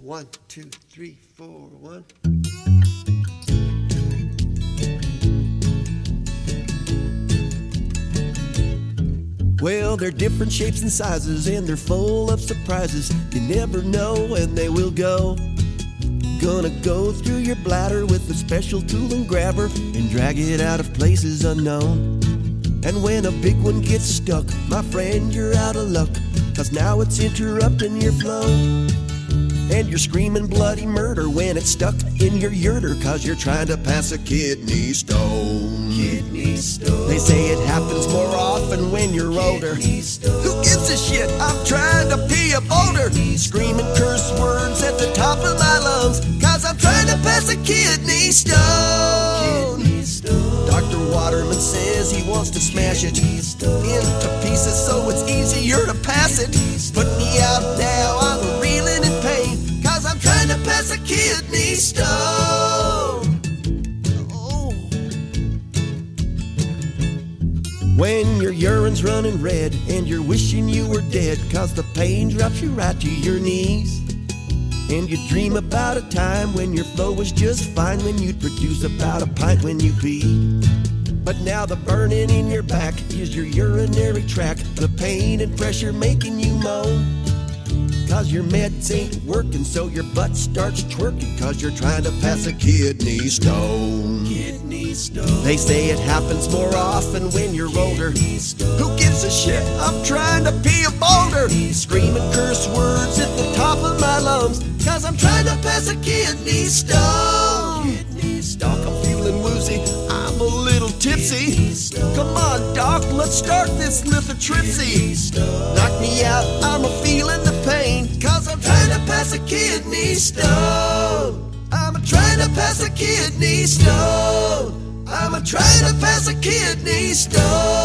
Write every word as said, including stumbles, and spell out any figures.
One, two, three, four, one. Well, they're different shapes and sizes, and they're full of surprises. You never know when they will go. Gonna go through your bladder with a special tool and grabber and drag it out of places unknown. And when a big one gets stuck, my friend, you're out of luck, 'cause now it's interrupting your flow. And you're screaming bloody murder when it's stuck in your ureter, 'cause you're trying to pass a kidney stone. Kidney stone. They say it happens more often when you're older. Who gives a shit? I'm trying to pee a boulder. Screaming curse words at the top of my lungs, 'cause I'm trying to pass a kidney stone. Kidney stone. Doctor Waterman says he wants to smash it into pieces so it's easier to pass it. Put me out now, I'm reeling in pain, 'cause I'm trying to pass a kidney stone. Oh. When your urine's running red and you're wishing you were dead, 'cause the pain drops you right to your knees. And you dream about a time when your flow was just fine, when you'd produce about a pint when you pee. But now the burning in your back is your urinary tract, the pain and pressure making you moan. 'Cause your meds ain't working, so your butt starts twerking, 'cause you're trying to pass a kidney stone. Kidney stone. They say it happens more often when you're older. Who gives a shit? I'm trying to pee a boulder. Screaming curse words at the top of my lungs, 'cause I'm trying to pass a kidney stone. Kidney stone. I'm feeling woozy, I'm a little tipsy. Come on, doc, let's start this lithotripsy. Knock me out, I'm a feeling the pain, 'cause I'm trying to pass a kidney stone. I'm a trying to pass a kidney stone. I'm a trying to pass a kidney stone.